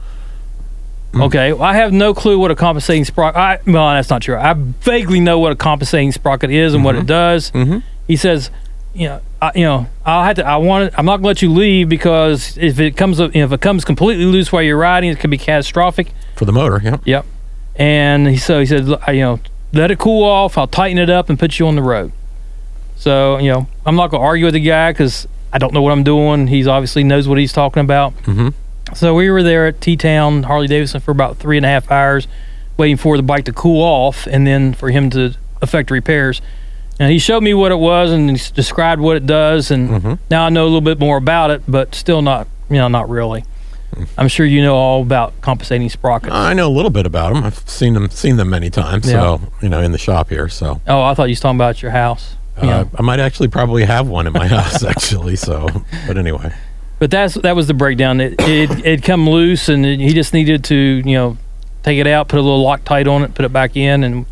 Okay, well, I have no clue what a compensating sprocket. Well, that's not true. I vaguely know what a compensating sprocket is and what it does. He says, I'm not gonna let you leave because if it comes completely loose while you're riding, it could be catastrophic For the motor, yeah. Yep. And he said, let it cool off. I'll tighten it up and put you on the road. So I'm not gonna argue with the guy because I don't know what I'm doing. He's obviously knows what he's talking about. So we were there at T-Town Harley Davidson for about 3.5 hours, waiting for the bike to cool off and then for him to effect repairs. And he showed me what it was and he described what it does. And now I know a little bit more about it, but still not really. I'm sure you know all about compensating sprockets. I know a little bit about them. I've seen them many times. Yeah. So in the shop here. So. Oh, I thought you was talking about your house. I might actually probably have one in my house actually. So, but anyway. But that was the breakdown. It come loose, and he just needed to take it out, put a little Loctite on it, put it back in, and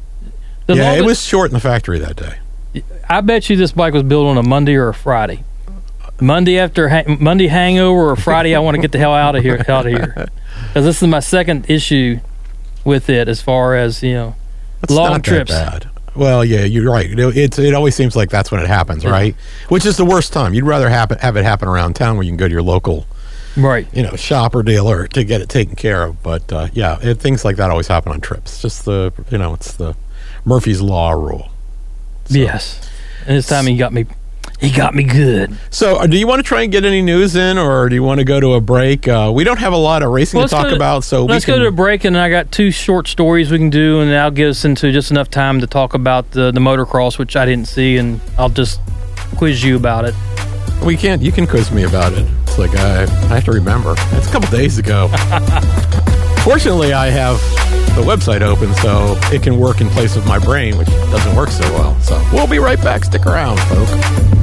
it was short in the factory that day. I bet you this bike was built on a Monday or a Friday. Monday hangover or Friday, I want to get the hell out of here, because this is my second issue with it as far as long not trips. That bad. Well, yeah, you're right. It always seems like that's when it happens, right? Which is the worst time. You'd rather have it happen around town where you can go to your local, shop or dealer to get it taken care of. But things like that always happen on trips. Just it's the Murphy's Law rule. So. Yes, and this time he got me good. So, do you want to try and get any news in, or do you want to go to a break? We don't have a lot of racing to talk about, so let's go to a break, and I got 2 short stories we can do, and that'll get us into just enough time to talk about the motocross, which I didn't see, and I'll just quiz you about it. You can quiz me about it. It's like I have to remember. It's a couple days ago. Fortunately, I have the website open, so it can work in place of my brain, which doesn't work so well. So we'll be right back. Stick around, folks.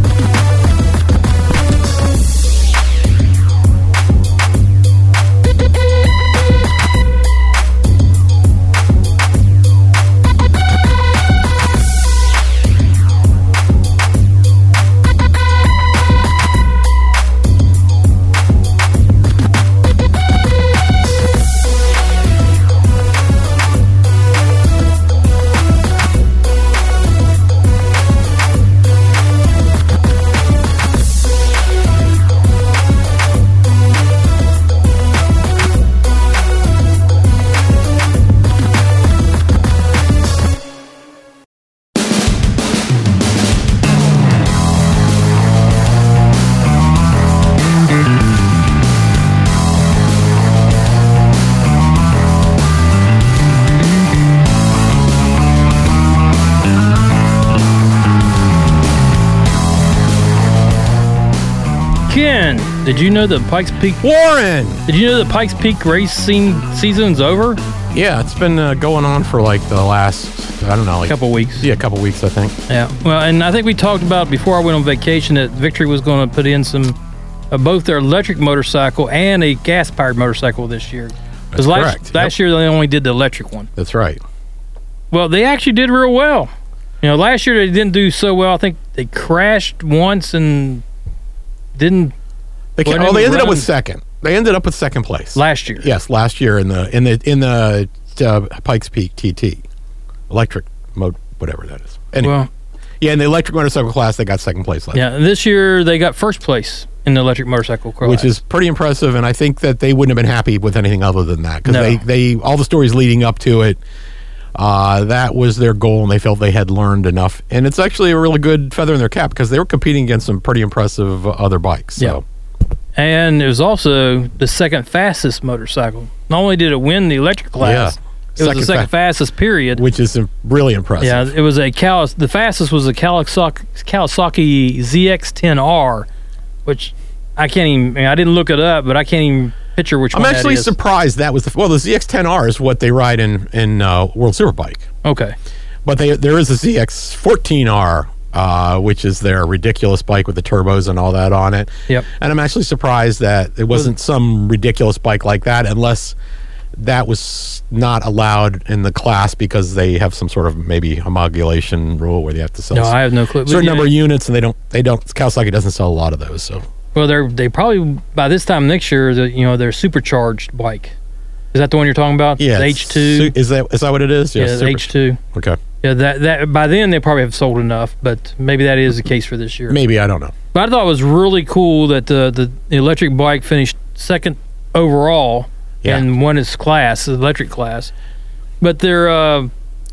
Ken, did you know that Pikes Peak... Warren! Did you know that Pikes Peak racing season's over? Yeah, it's been going on for like the last, I don't know, like... Couple weeks. Yeah, a couple weeks, I think. Yeah, well, and I think we talked about before I went on vacation that Victory was going to put in some... both their electric motorcycle and a gas-powered motorcycle this year. That's correct. Last year they only did the electric one. That's right. Well, they actually did real well. Last year they didn't do so well. I think they crashed once and didn't. They ended up with second. They ended up with second place last year. Yes, last year in the Pikes Peak TT electric mode, whatever that is. Anyway, well, Yeah, in the electric motorcycle class, they got second place last year. Yeah, and this year they got first place in the electric motorcycle class. Which is pretty impressive, and I think that they wouldn't have been happy with anything other than that. Because No. they all the stories leading up to it, that was their goal, and they felt they had learned enough. And it's actually a really good feather in their cap because they were competing against some pretty impressive other bikes. So. And it was also the second fastest motorcycle. Not only did it win the electric class, it was the second fastest period. Which is really impressive. Yeah, it was the fastest was a Kawasaki ZX-10R, which I can't even, I didn't look it up, but I can't even picture which one that is. I'm actually surprised that was the ZX-10R is what they ride in World Superbike. Okay. But there is a ZX-14R, which is their ridiculous bike with the turbos and all that on it. Yep. And I'm actually surprised that it wasn't some ridiculous bike like that, unless that was not allowed in the class because they have some sort of maybe homologation rule where they have to sell No, I have no clue. a certain number of units, and they don't. Kawasaki doesn't sell a lot of those. So Well, they probably by this time next year, they're supercharged bike. Is that the one you're talking about? yeah, the H2. Is that what it is? Yeah, the H2. Okay, Yeah, that by then they probably have sold enough, but maybe that is the case for this year. maybe, I don't know. But I thought it was really cool that the electric bike finished second overall and won its class, the electric class. But their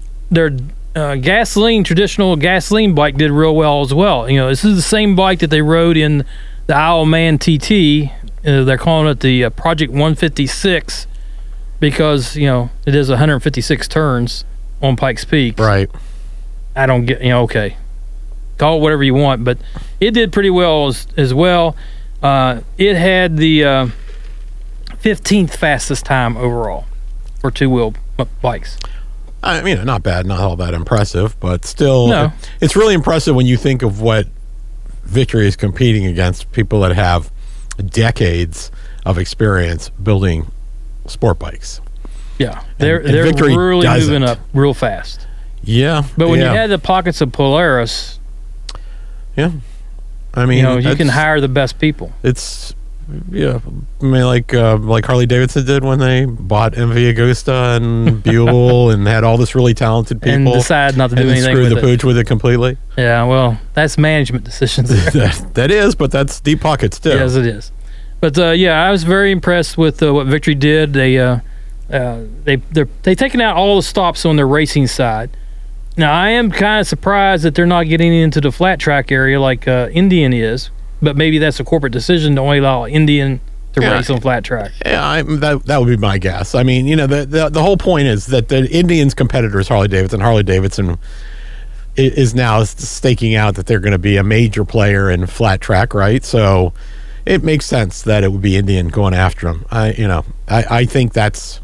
traditional gasoline bike did real well as well. This is the same bike that they rode in the Isle of Man TT. They're calling it the Project 156 because it is 156 turns on Pikes Peak. Right. I don't get, okay. Call it whatever you want, but it did pretty well as well. It had the 15th fastest time overall for two-wheel bikes. I mean, not bad, not all that impressive, but still, No. It's really impressive when you think of what Victory is competing against, people that have decades of experience building sport bikes. Yeah, And they're Victory really doesn't. moving up real fast. Yeah. But when you had the pockets of Polaris, Yeah. I mean, you can hire the best people. It's, yeah. I mean, like Harley Davidson did when they bought MV Agusta and Buell and had all this really talented people. And decide not to do and then anything screw with the it. pooch with it completely. Yeah, well, that's management decisions. That is, but that's deep pockets too. Yes, it is. But I was very impressed with what Victory did. They're taking out all the stops on their racing side. Now I am kind of surprised that they're not getting into the flat track area like Indian is, but maybe that's a corporate decision to only allow Indian to race on flat track. Yeah, that would be my guess. I mean, the whole point is that the Indians' competitors, Harley Davidson is now staking out that they're going to be a major player in flat track, right? So it makes sense that it would be Indian going after them. I think that's,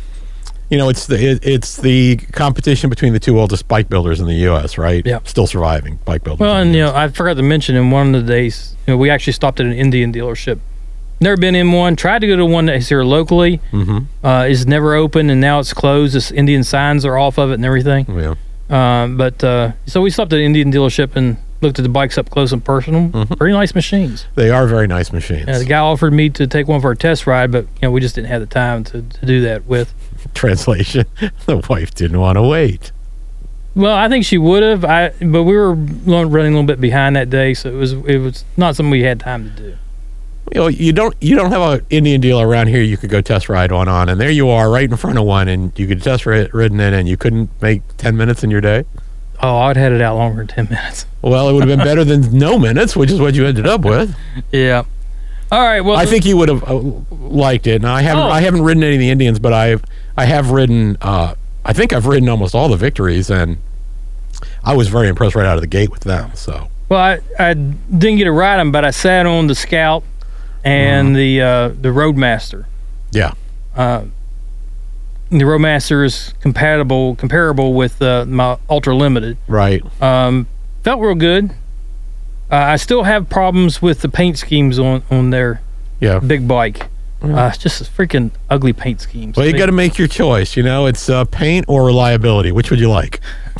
it's the competition between the two oldest bike builders in the U.S., right? Yeah. Still surviving bike builders. Well, in and the US. I forgot to mention in one of the days, we actually stopped at an Indian dealership. Never been in one. Tried to go to one that's here locally. Mm-hmm. Is never open, and now it's closed. This Indian signs are off of it and everything. Yeah. So we stopped at an Indian dealership and looked at the bikes up close and personal. Mm-hmm. Pretty nice machines. They are very nice machines. The guy offered me to take one for a test ride, but we just didn't have the time to do that with. Translation: the wife didn't want to wait. Well, I think she would have. But we were running a little bit behind that day, so it was not something we had time to do. You don't have an Indian dealer around here you could go test ride one on, and there you are right in front of one, and you could test ridden it, and you couldn't make 10 minutes in your day. Oh, I'd had it out longer than 10 minutes. Well, it would have been better than no minutes, which is what you ended up with. Yeah. All right. Well, I think you would have liked it. And I haven't ridden any of the Indians, but I have ridden. I think I've ridden almost all the Victories, and I was very impressed right out of the gate with them. So. Well, I didn't get to ride them, but I sat on the Scout and the Roadmaster. Yeah. The Roadmaster is comparable with my Ultra Limited. Right. Felt real good. I still have problems with the paint schemes on their big bike. It's just freaking ugly paint schemes. Well, you got to make your choice. It's paint or reliability. Which would you like?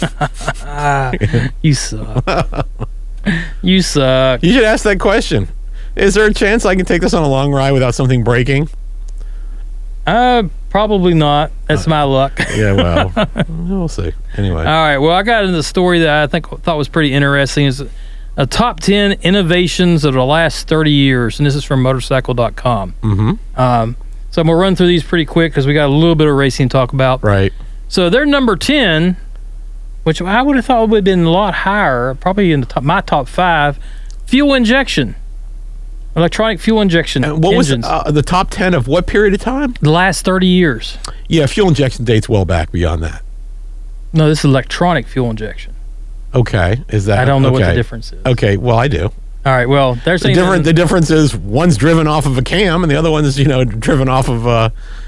You suck. You suck. You should ask that question. Is there a chance I can take this on a long ride without something breaking? Probably not. That's my luck. Yeah, well, we'll see. Anyway. All right. Well, I got into the story that I thought was pretty interesting. Is a top 10 innovations of the last 30 years, and this is from motorcycle.com. Mm-hmm. So I'm going to run through these pretty quick because we got a little bit of racing to talk about. Right. So they're number 10, which I would have thought would have been a lot higher, probably in my top 5, fuel injection. Electronic fuel injection And what engines. was the top 10 of what period of time? The last 30 years. Yeah, fuel injection dates well back beyond that. No, this is electronic fuel injection. Okay. Is that I don't know what the okay. difference is. Okay, well, I do. All right, well, they're saying The difference is one's driven off of a cam and the other one is, driven off of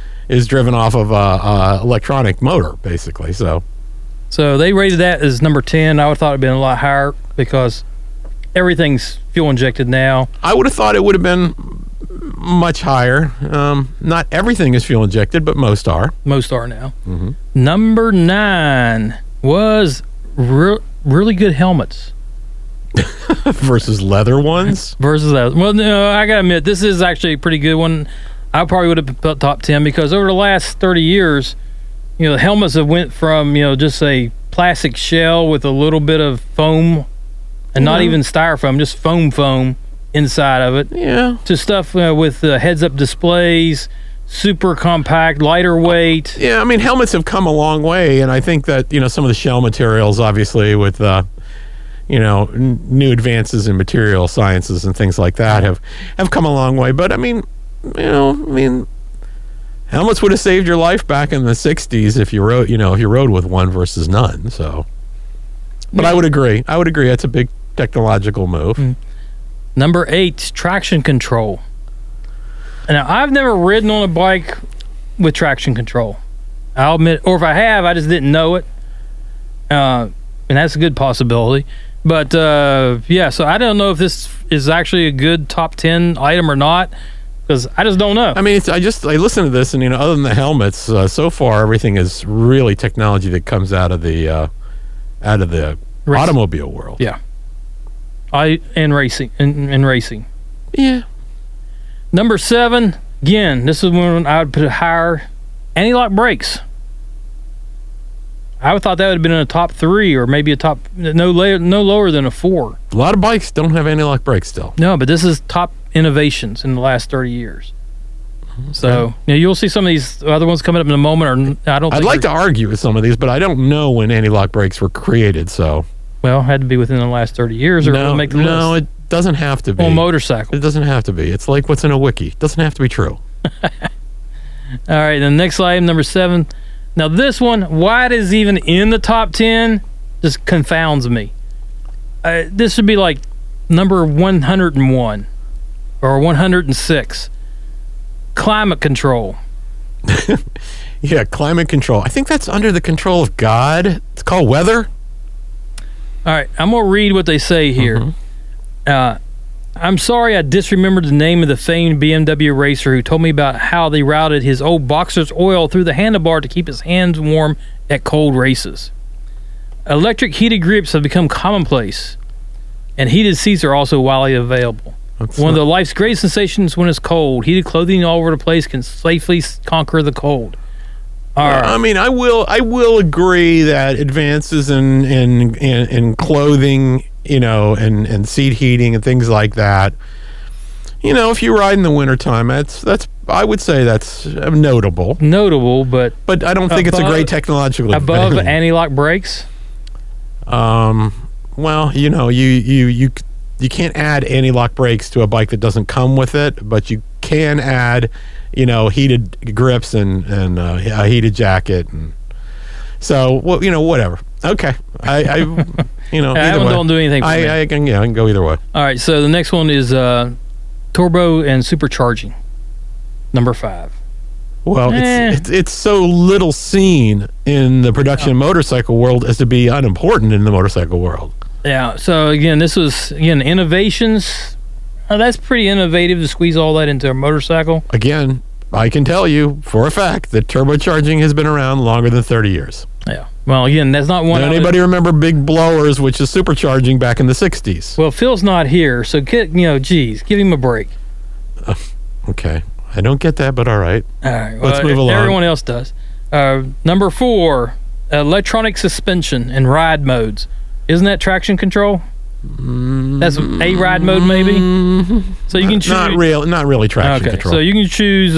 electronic motor, basically. So they rated that as number 10. I would have thought it would have been a lot higher because everything's fuel injected now. I would have thought it would have been much higher. Not everything is fuel injected, but most are. Most are now. Mm-hmm. Number 9 was really good helmets. Versus leather ones. Versus that. Well, no, I got to admit, this is actually a pretty good one. I probably would have put top 10 because over the last 30 years, the helmets have went from, just a plastic shell with a little bit of foam and not even styrofoam, just foam inside of it. Yeah. To stuff with heads-up displays, super compact, lighter weight. Yeah, I mean, helmets have come a long way, and I think that, some of the shell materials, obviously, with, new advances in material sciences and things like that have come a long way. But, I mean, helmets would have saved your life back in the 60s if you rode with one versus none, so. But yeah. I would agree. That's a big technological move. Number 8, traction control. Now, I've never ridden on a bike with traction control. I'll admit, or if I have, I just didn't know it. And that's a good possibility. But, so I don't know if this is actually a good top 10 item or not, because I just don't know. I mean, I listen to this, and, other than the helmets, so far, everything is really technology that comes out of the automobile world. Yeah. And racing. Yeah. Number 7, again, this is one I would put higher. Anti-lock brakes. I would thought that would have been in a top 3 or maybe no lower than a 4. A lot of bikes don't have anti-lock brakes still. No, but this is top innovations in the last 30 years. Okay. So you'll see some of these other ones coming up in a moment. I'd like to argue with some of these, but I don't know when anti-lock brakes were created. So, well, it had to be within the last 30 years, or it'll make the list. No, it doesn't have to be. On motorcycle, it doesn't have to be. It's like what's in a wiki. It doesn't have to be true. All right, the next item, number 7. Now, this one, why it is even in the top 10, just confounds me. This would be like number 101 or 106. Climate control. Yeah, climate control. I think that's under the control of God. It's called weather. All right, I'm going to read what they say here. Mm-hmm. I'm sorry I disremembered the name of the famed BMW racer who told me about how they routed his old Boxer's oil through the handlebar to keep his hands warm at cold races. Electric heated grips have become commonplace, and heated seats are also widely available. One of the life's greatest sensations when it's cold. Heated clothing all over the place can safely conquer the cold. Right. I mean, I will agree that advances in clothing, and seat heating and things like that. If you ride in the wintertime, that's I would say that's notable. But I don't think it's a great technological above advantage. Anti-lock brakes. Well, you can't add anti-lock brakes to a bike that doesn't come with it, but you can add, heated grips and a heated jacket, and so whatever. Okay, I that one don't do anything for me. I can go either way. All right, so the next one is turbo and supercharging, number 5. Well, it's so little seen in the production motorcycle world as to be unimportant in the motorcycle world. Yeah, so again, this was, innovations. That's pretty innovative to squeeze all that into a motorcycle. Again, I can tell you for a fact that turbocharging has been around longer than 30 years. Yeah. Well, again, that's not one. Anybody remember big blowers, which is supercharging back in the 60s? Well, Phil's not here, so give him a break. Okay. I don't get that, but all right. All right. Let's move along. Everyone else does. Number 4, electronic suspension and ride modes. Isn't that traction control? That's a ride mode, maybe. So you can choose. Not really traction control. So you can choose,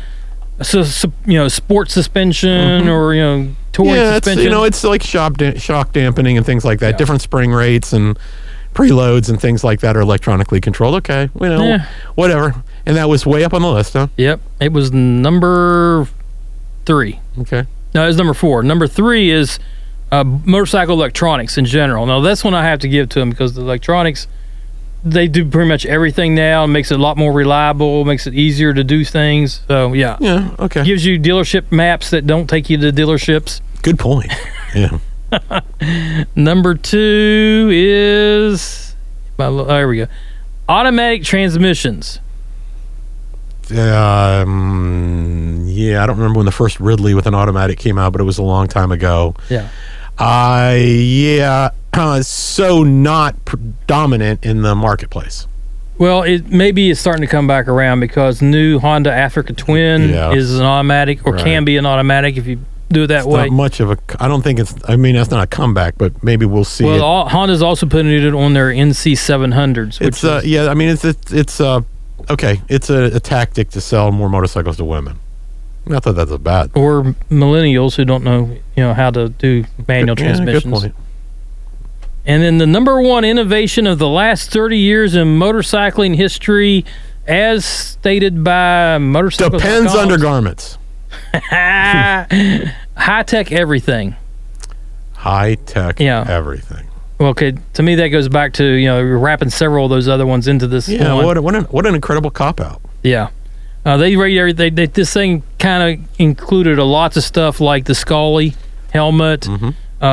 sport suspension or touring suspension. It's like shock dampening and things like that. Yeah. Different spring rates and preloads and things like that are electronically controlled. Okay, whatever. And that was way up on the list, huh? Yep, it was number 3. Okay. No, it was number 4. Number 3 is motorcycle electronics in general. Now, that's one I have to give to them because the electronics, they do pretty much everything now. It makes it a lot more reliable, makes it easier to do things. So, yeah. Yeah, okay. Gives you dealership maps that don't take you to dealerships. Good point. Yeah. Number 2 is... there we go. Automatic transmissions. Yeah, I don't remember when the first Ridley with an automatic came out, but it was a long time ago. Yeah. So not predominant in the marketplace. Well, maybe it's starting to come back around because new Honda Africa Twin is an automatic, or can be an automatic if you do it that way. Not much of a. I don't think it's. I mean, that's not a comeback, but maybe we'll see. Well, Honda's also putting it on their NC 700s. It's I mean, it's okay. It's a tactic to sell more motorcycles to women. Not that that's a bad. Or millennials who don't know, how to do manual transmissions. Good point. And then the number 1 innovation of the last 30 years in motorcycling history, as stated by Motorcycles. Depends undergarments. High-tech everything. High-tech everything. Well, okay, to me that goes back to, wrapping several of those other ones into this one. What an incredible cop-out. Yeah. They rate everything. This thing kind of included lots of stuff like the Scully helmet, so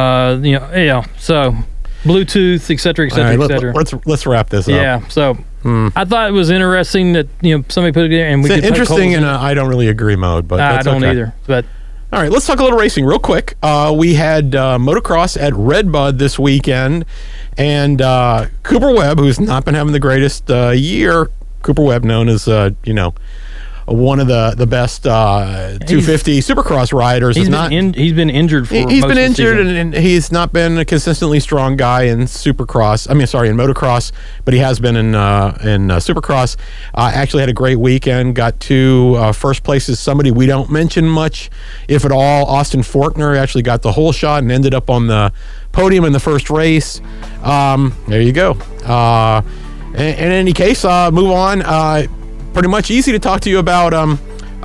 Bluetooth, et cetera, et cetera, et cetera. Let's wrap this up. Yeah, so I thought it was interesting that somebody put it there and we could interesting in I don't really agree mode, but I don't either. But all right, let's talk a little racing real quick. We had motocross at Redbud this weekend, and Cooper Webb, who's not been having the greatest year. Cooper Webb, known as one of the best 250 Supercross riders. He's been injured for He's been injured, the and he's not been a consistently strong guy in Supercross. in motocross, but he has been in Supercross. Actually had a great weekend. Got 2 first places. Somebody we don't mention much, if at all. Austin Forkner actually got the whole shot and ended up on the podium in the first race. There you go. In any case, move on. Pretty much easy to talk to you about the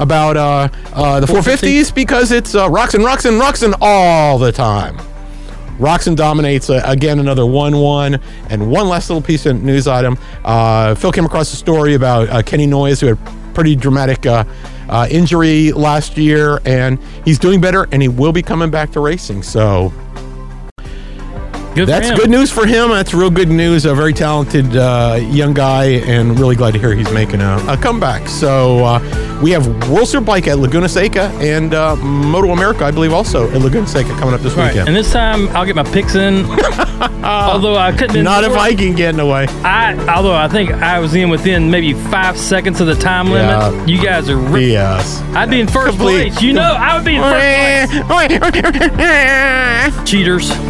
450s because it's Roczen all the time. Roczen dominates again, another 1-1, and one last little piece of news item. Phil came across a story about Kenny Noyes, who had pretty dramatic injury last year, and he's doing better, and he will be coming back to racing. So that's good news for him. That's real good news. A very talented young guy, and really glad to hear he's making a comeback. So we have World Superbike at Laguna Seca and Moto America, I believe, also at Laguna Seca coming up this weekend. And this time I'll get my picks in. Although I couldn't. Not if I can get in the way. Although I think I was in within maybe 5 seconds of the time limit. Yeah. You guys are ripping. Yes. I'd be in first place. I would be in first place. Cheaters.